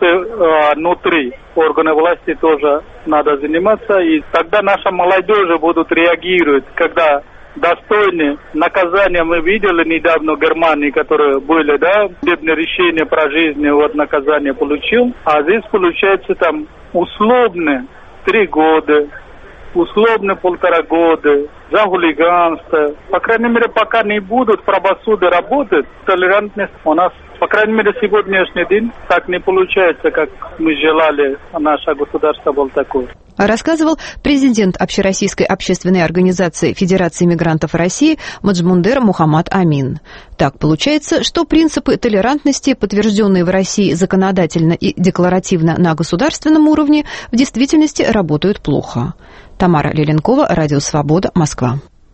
[SPEAKER 3] внутри органов власти тоже надо заниматься, и тогда наша молодежь будут реагировать, когда достойные наказания. Мы видели недавно в Германии, которые были, да, судебное решение про жизнь, наказание получил, а здесь получается там условно 3 года, условно 1,5 года, за хулиганство. По крайней мере, пока не будут правосудие работать, толерантность у нас, по крайней мере, сегодняшний день так не получается, как мы желали, наше государство было такое.
[SPEAKER 26] Рассказывал президент Общероссийской общественной организации Федерации мигрантов России Маджмундер Мухаммад Амин. Так получается, что принципы толерантности, подтвержденные в России законодательно и декларативно на государственном уровне, в действительности работают плохо. Тамара Леленкова, Радио Свобода, Москва.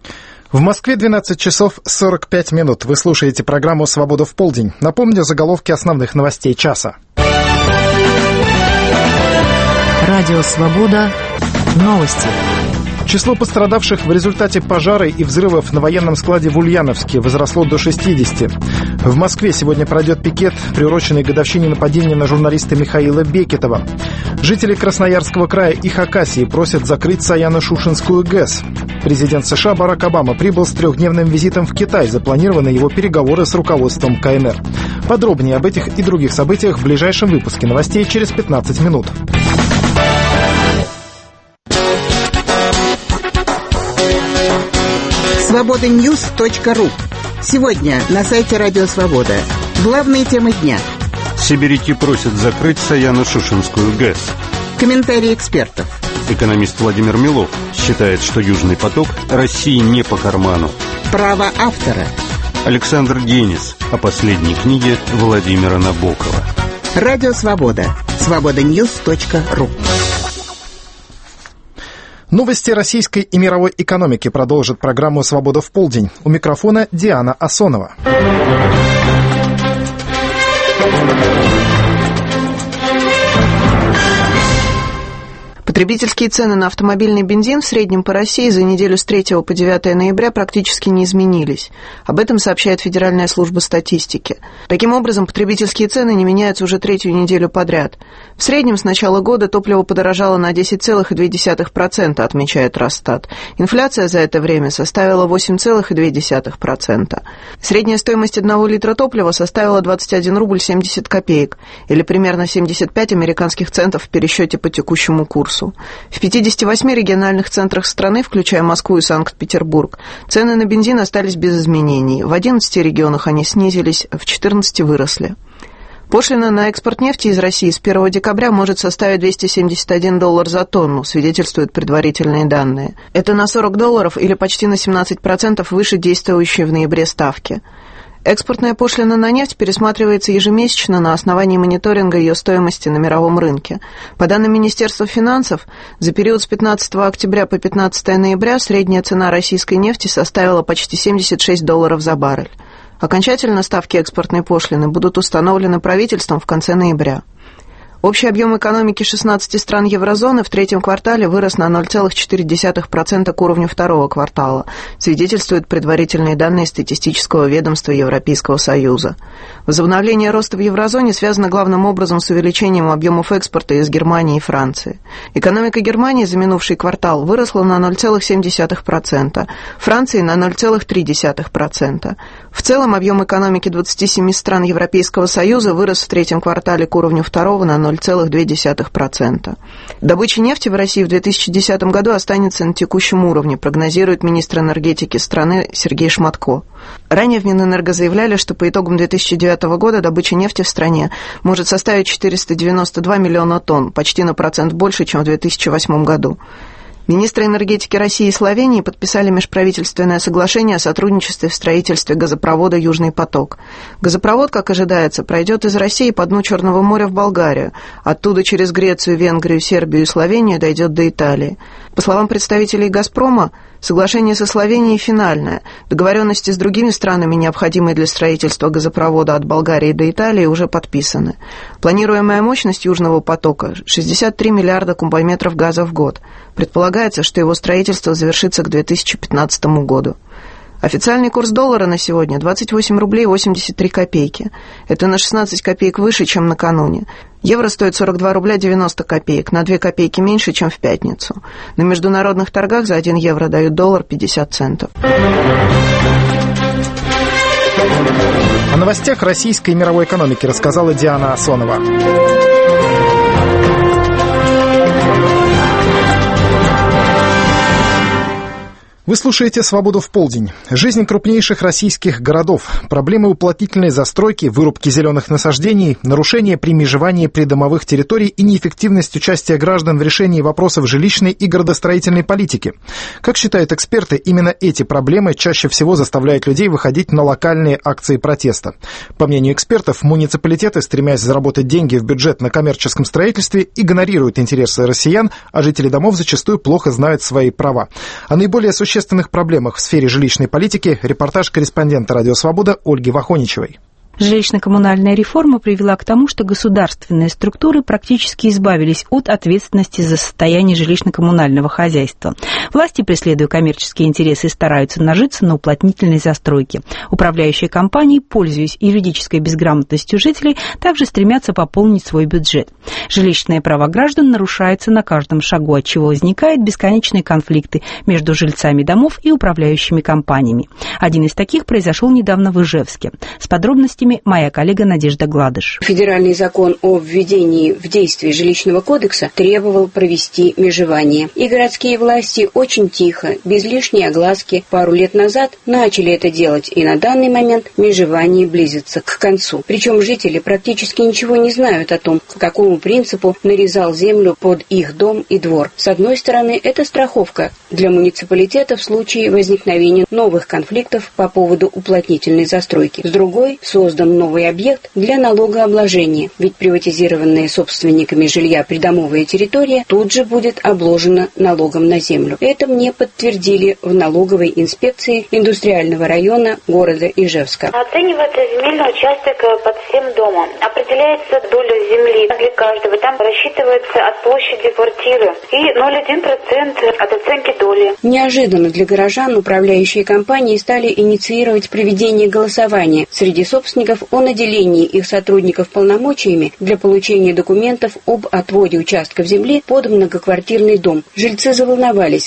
[SPEAKER 2] В Москве 12 часов 45 минут. Вы слушаете программу «Свобода в полдень». Напомню заголовки основных новостей часа.
[SPEAKER 25] Радио «Свобода». Новости.
[SPEAKER 2] Число пострадавших в результате пожара и взрывов на военном складе в Ульяновске возросло до 60. В Москве сегодня пройдет пикет, приуроченный к годовщине нападения на журналиста Михаила Бекетова. Жители Красноярского края и Хакасии просят закрыть Саяно-Шушенскую ГЭС. Президент США Барак Обама прибыл с 3-дневным визитом в Китай. Запланированы его переговоры с руководством КНР. Подробнее об этих и других событиях в ближайшем выпуске новостей через 15 минут.
[SPEAKER 4] Свобода-Ньюс.ру. Сегодня на сайте Радио Свобода. Главные темы дня.
[SPEAKER 10] Сибиряки просят закрыть Саяно-Шушенскую ГЭС.
[SPEAKER 4] Комментарии экспертов.
[SPEAKER 10] Экономист Владимир Милов считает, что Южный поток России не по карману.
[SPEAKER 4] Право автора.
[SPEAKER 10] Александр Денис о последней книге Владимира Набокова.
[SPEAKER 4] Радио Свобода. Свобода-Ньюс.ру.
[SPEAKER 2] Новости российской и мировой экономики продолжит программу «Свобода в полдень». У микрофона Диана Асонова.
[SPEAKER 1] Потребительские цены на автомобильный бензин в среднем по России за неделю с 3 по 9 ноября практически не изменились. Об этом сообщает Федеральная служба статистики. Таким образом, потребительские цены не меняются уже 3-ю неделю подряд. В среднем с начала года топливо подорожало на 10,2%, отмечает Росстат. Инфляция за это время составила 8,2%. Средняя стоимость 1 литра топлива составила 21 рубль 70 копеек, или примерно 75 американских центов в пересчете по текущему курсу. В 58 региональных центрах страны, включая Москву и Санкт-Петербург, цены на бензин остались без изменений. В 11 регионах они снизились, в 14 выросли.
[SPEAKER 5] Пошлина на экспорт нефти из России с 1 декабря может составить $271 за тонну, свидетельствуют предварительные данные. Это на $40 или почти на 17% выше действующей в ноябре ставки. Экспортная пошлина на нефть пересматривается ежемесячно на основании мониторинга ее стоимости на мировом рынке. По данным Министерства финансов, за период с 15 октября по 15 ноября средняя цена российской нефти составила почти $76 за баррель. Окончательно ставки экспортной пошлины будут установлены правительством в конце ноября. Общий объем экономики 16 стран еврозоны в третьем квартале вырос на 0,4% к уровню второго квартала, свидетельствуют предварительные данные статистического ведомства Европейского Союза. Возобновление роста в еврозоне связано главным образом с увеличением объемов экспорта из Германии и Франции. Экономика Германии за минувший квартал выросла на 0,7%, Франции на 0,3%. В целом объем экономики 27 стран Европейского Союза вырос в третьем квартале к уровню второго на 0,2%. Добыча нефти в России в 2010 году останется на текущем уровне, прогнозирует министр энергетики страны Сергей Шматко. Ранее в Минэнерго заявляли, что по итогам 2009 года добыча нефти в стране может составить 492 миллиона тонн, почти на 1% больше, чем в 2008 году. Министры энергетики России и Словении подписали межправительственное соглашение о сотрудничестве в строительстве газопровода «Южный поток». Газопровод, как ожидается, пройдет из России по дну Черного моря в Болгарию, оттуда через Грецию, Венгрию, Сербию и Словению дойдет до Италии. По словам представителей «Газпрома», соглашение со Словенией финальное. Договоренности с другими странами, необходимые для строительства газопровода от Болгарии до Италии, уже подписаны. Планируемая мощность «Южного потока» – 63 миллиарда кубометров газа в год. Предполагается, что его строительство завершится к 2015 году. Официальный курс доллара на сегодня 28 рублей 83 копейки. Это на 16 копеек выше, чем накануне. Евро стоит 42 рубля 90 копеек, на 2 копейки меньше, чем в пятницу. На международных торгах за 1 евро дают доллар 50 центов.
[SPEAKER 2] О новостях российской и мировой экономики рассказала Диана Асонова. Вы слушаете «Свободу в полдень». Жизнь крупнейших российских городов, проблемы уплотнительной застройки, вырубки зеленых насаждений, нарушение при межевании придомовых территорий и неэффективность участия граждан в решении вопросов жилищной и градостроительной политики. Как считают эксперты, именно эти проблемы чаще всего заставляют людей выходить на локальные акции протеста. По мнению экспертов, муниципалитеты, стремясь заработать деньги в бюджет на коммерческом строительстве, игнорируют интересы россиян, а жители домов зачастую плохо знают свои права. О наиболее существенных проблемах в сфере жилищной политики репортаж корреспондента «Радио Свобода» Ольги Вахоничевой.
[SPEAKER 6] Жилищно-коммунальная реформа привела к тому, что государственные структуры практически избавились от ответственности за состояние жилищно-коммунального хозяйства. Власти, преследуя коммерческие интересы, стараются нажиться на уплотнительной застройке. Управляющие компании, пользуясь юридической безграмотностью жителей, также стремятся пополнить свой бюджет. Жилищные права граждан нарушаются на каждом шагу, отчего возникают бесконечные конфликты между жильцами домов и управляющими компаниями. Один из таких произошел недавно в Ижевске. С подробностями моя коллега Надежда Гладыш.
[SPEAKER 7] Федеральный закон о введении в действие жилищного кодекса требовал провести межевание. И городские власти очень тихо, без лишней огласки, пару лет назад начали это делать, и на данный момент межевание близится к концу. Причем жители практически ничего не знают о том, по какому принципу нарезал землю под их дом и двор. С одной стороны, это страховка для муниципалитета в случае возникновения новых конфликтов по поводу уплотнительной застройки. С другой, создан новый объект для налогообложения, ведь приватизированная собственниками жилья придомовая территория тут же будет обложена налогом на землю. Это мне подтвердили в налоговой инспекции индустриального района города Ижевска.
[SPEAKER 8] Оценивается земельный участок под всем домом. Определяется доля земли для каждого. Там рассчитывается от площади квартиры и 0,1% от оценки доли.
[SPEAKER 7] Неожиданно для горожан управляющие компании стали инициировать проведение голосования среди собственников о наделении их сотрудников полномочиями для получения документов об отводе участков земли под многоквартирный дом. Жильцы заволновались,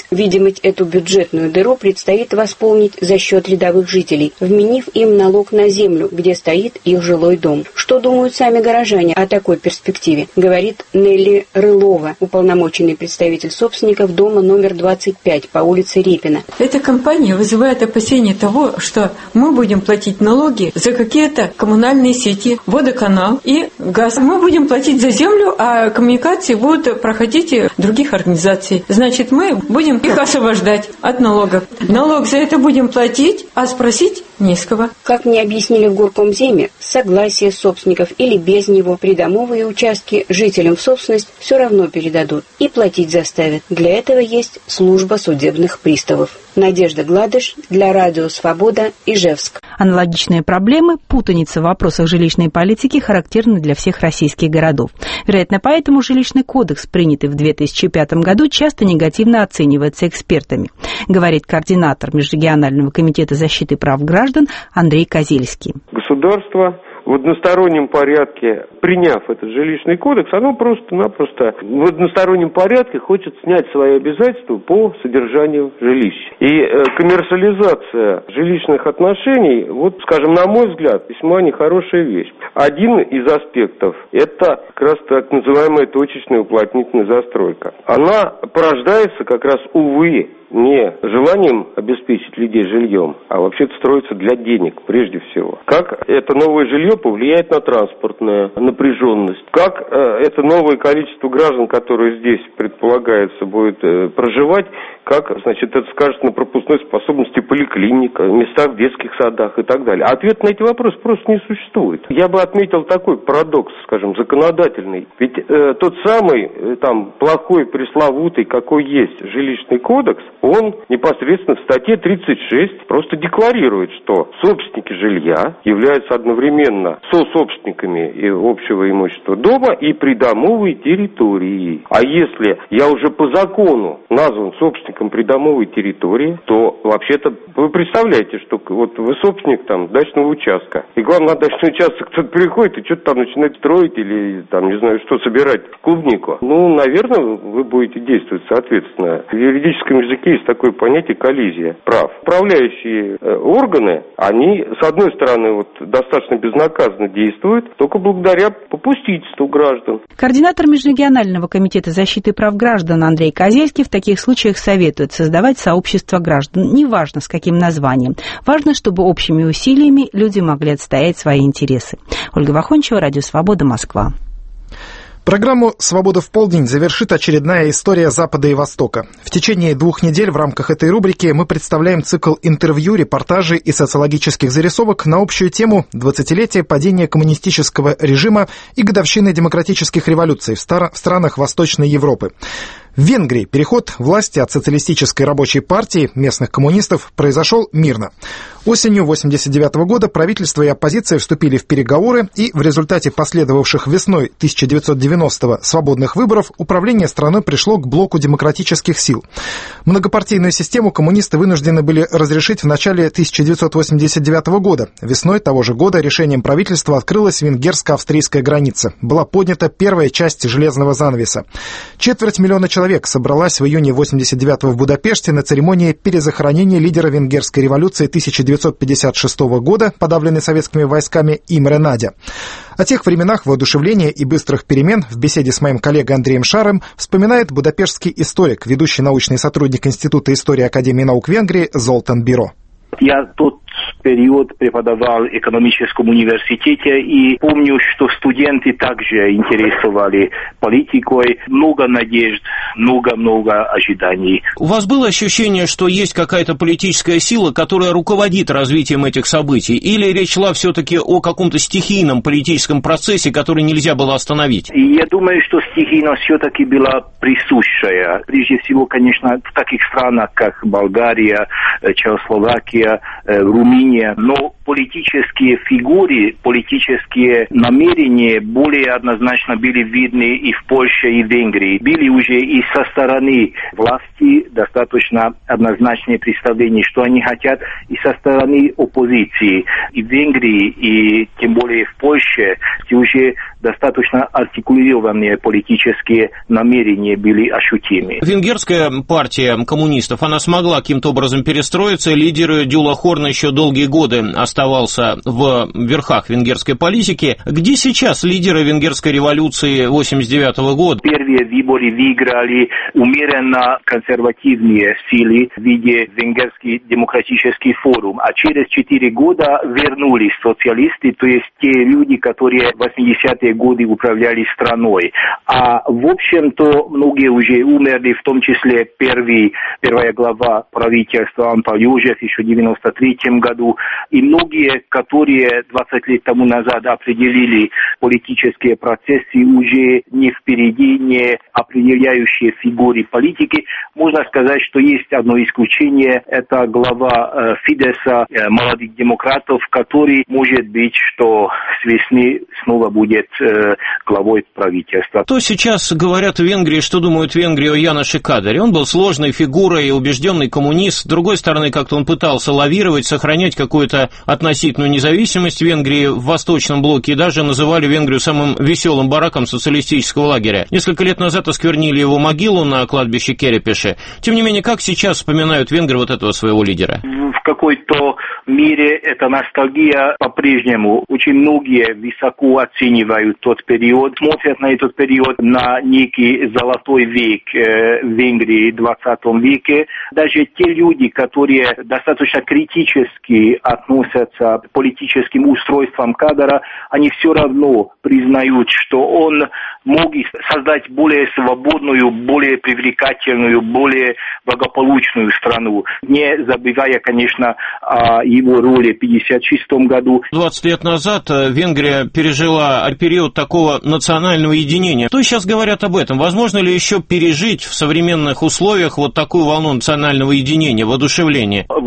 [SPEAKER 7] Видимо, эту бюджетную дыру предстоит восполнить за счет рядовых жителей, вменив им налог на землю, где стоит их жилой дом. Что думают сами горожане о такой перспективе, говорит Нелли Рылова, уполномоченный представитель собственников дома номер 25 по улице Репина.
[SPEAKER 9] Эта компания вызывает опасение того, что мы будем платить налоги за какие-то коммунальные сети, водоканал и газ. Мы будем платить за землю, а коммуникации будут проходить других организаций. Значит, мы будем их освобождать от налогов. Налог за это будем платить, а спросить не с кого.
[SPEAKER 7] Как мне объяснили в горкомземе, согласие собственников или без него придомовые участки жителям в собственность все равно передадут и платить заставят. Для этого есть служба судебных приставов. Надежда Гладыш для Радио Свобода, Ижевск.
[SPEAKER 6] Аналогичные проблемы, путаница в вопросах жилищной политики характерны для всех российских городов. Вероятно, поэтому жилищный кодекс, принятый в 2005 году, часто негативно оценивается экспертами, говорит координатор Межрегионального комитета защиты прав граждан Андрей Козельский.
[SPEAKER 11] Государство в одностороннем порядке, приняв этот жилищный кодекс, оно просто-напросто в одностороннем порядке хочет снять свои обязательства по содержанию жилища. И коммерциализация жилищных отношений, вот, скажем, на мой взгляд, весьма нехорошая вещь. Один из аспектов – это как раз так называемая точечная уплотнительная застройка. Она порождается как раз, увы, не желанием обеспечить людей жильем, а вообще-то строится для денег прежде всего. Как это новое жилье повлияет на транспортную напряженность? Как это новое количество граждан, которые здесь предполагается будет проживать, как, значит, это скажется на пропускной способности поликлиник, местах в детских садах и так далее. Ответ на эти вопросы просто не существует. Я бы отметил такой парадокс, скажем, законодательный. Ведь тот самый там плохой, пресловутый, какой есть жилищный кодекс, он непосредственно в статье 36 просто декларирует, что собственники жилья являются одновременно сособственниками и общего имущества дома и придомовой территории. А если я уже по закону назван собственником придомовой территории, то вообще-то вы представляете, что вот вы собственник там дачного участка, и главное, на дачный участок кто-то приходит и что-то там начинает строить или там, не знаю, что собирать, клубнику. Ну, наверное, вы будете действовать соответственно. В юридическом языке есть такое понятие коллизия прав. Управляющие органы, они, с одной стороны, вот достаточно безнаказанно действуют, только благодаря попустительству граждан.
[SPEAKER 6] Координатор Межрегионального комитета защиты прав граждан Андрей Козельский в таких случаях советует создавать сообщество граждан, неважно с каким названием. Важно, чтобы общими усилиями люди могли отстоять свои интересы. Ольга Вахончева, Радио Свобода, Москва.
[SPEAKER 2] Программу «Свобода в полдень» завершит очередная история Запада и Востока. В течение 2 недель в рамках этой рубрики мы представляем цикл интервью, репортажей и социологических зарисовок на общую тему 20-летия падения коммунистического режима и годовщины демократических революций в странах Восточной Европы. В Венгрии переход власти от социалистической рабочей партии местных коммунистов произошел мирно. Осенью 1989 года правительство и оппозиция вступили в переговоры, и в результате последовавших весной 1990-го свободных выборов управление страной пришло к блоку демократических сил. Многопартийную систему коммунисты вынуждены были разрешить в начале 1989 года. Весной того же года решением правительства открылась венгерско-австрийская граница. Была поднята первая часть железного занавеса. 250 000 человек собралась в июне 1989 в Будапеште на церемонии перезахоронения лидера венгерской революции 1956 года, подавленной советскими войсками, Имре Надя. О тех временах воодушевления и быстрых перемен в беседе с моим коллегой Андреем Шаром вспоминает будапештский историк, ведущий научный сотрудник Института истории Академии наук Венгрии Золтан Биро.
[SPEAKER 12] Я тот период преподавал в экономическом университете и помню, что студенты также интересовали политикой. Много надежд, много ожиданий.
[SPEAKER 14] У вас было ощущение, что есть какая-то политическая сила, которая руководит развитием этих событий? Или речь шла все-таки о каком-то стихийном политическом процессе, который нельзя было остановить?
[SPEAKER 12] Я думаю, что стихийность все-таки была присущая. Прежде всего, конечно, в таких странах, как Болгария, Чехословакия, Румыния, но политические фигуры, политические намерения более однозначно были видны и в Польше, и в Венгрии. Были уже и со стороны власти, власти достаточно однозначное представление, что они хотят, и со стороны оппозиции. И в Венгрии, и тем более в Польше уже достаточно артикулированные политические намерения были ощутимы.
[SPEAKER 14] Венгерская партия коммунистов, она смогла каким-то образом перестроиться. Лидер Дюла Хорн еще долгие годы оставался в верхах венгерской политики. Где сейчас лидеры венгерской революции 1989 года?
[SPEAKER 12] Первые выборы выиграли умеренно консервативные силы в виде Венгерский демократический форум. А через 4 года вернулись социалисты, то есть те люди, которые в 80-е годы управляли страной. А в общем-то многие уже умерли, в том числе первая глава правительства Антон Южев еще в 1993 году. И многие, которые 20 лет тому назад определили политические процессы, уже не впереди, не определяющие фигуры политики. Можно сказать, что есть одно исключение. Это глава Фидеса, молодых демократов, который, может быть, что с весны снова будет главой правительства.
[SPEAKER 14] Что сейчас говорят в Венгрии, что думают в Венгрии о Яноше Кадаре? Он был сложной фигурой, убежденный коммунист. С другой стороны, как-то он пытался лавировать, сохранять какую-то относительную независимость Венгрии в Восточном блоке, и даже называли Венгрию самым веселым бараком социалистического лагеря. Несколько лет назад осквернили его могилу на кладбище Керепеше. Тем не менее, как сейчас вспоминают венгры вот этого своего лидера?
[SPEAKER 12] В какой-то мере эта ностальгия по-прежнему. Очень многие высоко оценивают тот период, смотрят на этот период, на некий золотой век в Венгрии в 20 веке. Даже те люди, которые достаточно критически относятся к политическим устройствам Кадара, они все равно признают, что он мог создать более свободную, более привлекательную, более благополучную страну, не забывая, конечно, о его роли в 1956 году.
[SPEAKER 14] 20 лет назад Венгрия пережила период такого национального единения. Что сейчас говорят об этом? Возможно ли еще пережить в современных условиях вот такую волну национального единения, воодушевления?
[SPEAKER 12] В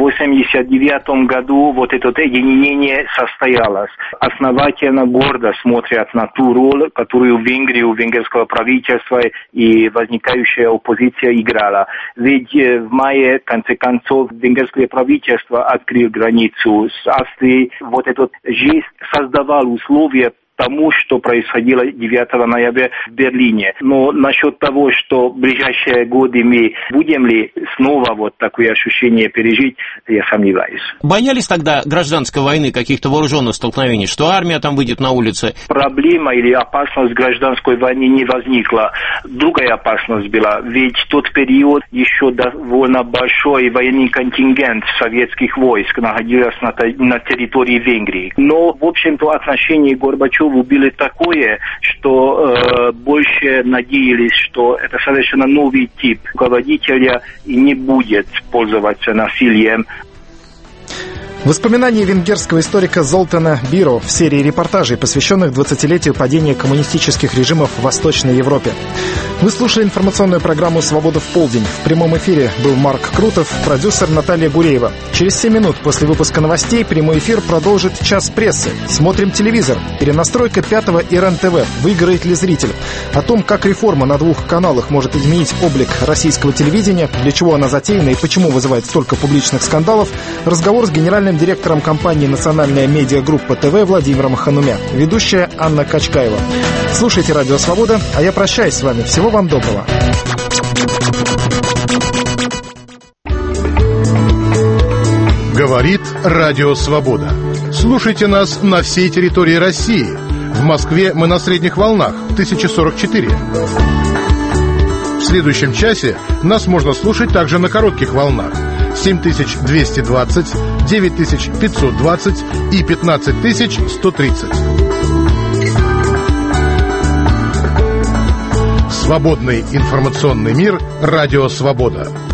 [SPEAKER 12] 1989 году вот это единение состоялось. Основательно, гордо смотрят на ту роль, которую в Венгрии, у венгерского правительства и возникающая оппозиция играла. Ведь в мае, в конце концов, венгерское правительство открыло границу с Австрией. Вот этот жест создавал условия тому, что происходило 9 ноября в Берлине. Но насчет того, что в ближайшие годы мы будем ли снова вот такое ощущение пережить, я сомневаюсь.
[SPEAKER 14] Боялись тогда гражданской войны, каких-то вооруженных столкновений, что армия там выйдет на улицы?
[SPEAKER 12] Проблема или опасность гражданской войны не возникла. Другая опасность была, ведь в тот период еще довольно большой военный контингент советских войск находился на территории Венгрии. Но, в общем-то, отношение к Горбачеву было такое, что больше надеялись, что это совершенно новый тип руководителя и не будет пользоваться насилием.
[SPEAKER 2] Воспоминания венгерского историка Золтана Биро в серии репортажей, посвященных 20-летию падения коммунистических режимов в Восточной Европе. Вы слушали информационную программу «Свобода в полдень». В прямом эфире был Марк Крутов, продюсер Наталья Гуреева. Через 7 минут после выпуска новостей прямой эфир продолжит «Час прессы». Смотрим телевизор. Перенастройка 5-го и РЕН-ТВ. Выиграет ли зритель? О том, как реформа на 2 каналах может изменить облик российского телевидения, для чего она затеяна и почему вызывает столько публичных скандалов, разговор с генеральным директором компании «Национальная медиагруппа ТВ» Владимиром Ханумя. Ведущая Анна Качкаева. Слушайте «Радио Свобода», а я прощаюсь с вами. Всего вам доброго.
[SPEAKER 15] Говорит Радио Свобода. Слушайте нас на всей территории России. В Москве мы на средних волнах 1044. В следующем часе нас можно слушать также на коротких волнах 7220, 9520 и 15130. Свободный информационный мир. Радио Свобода.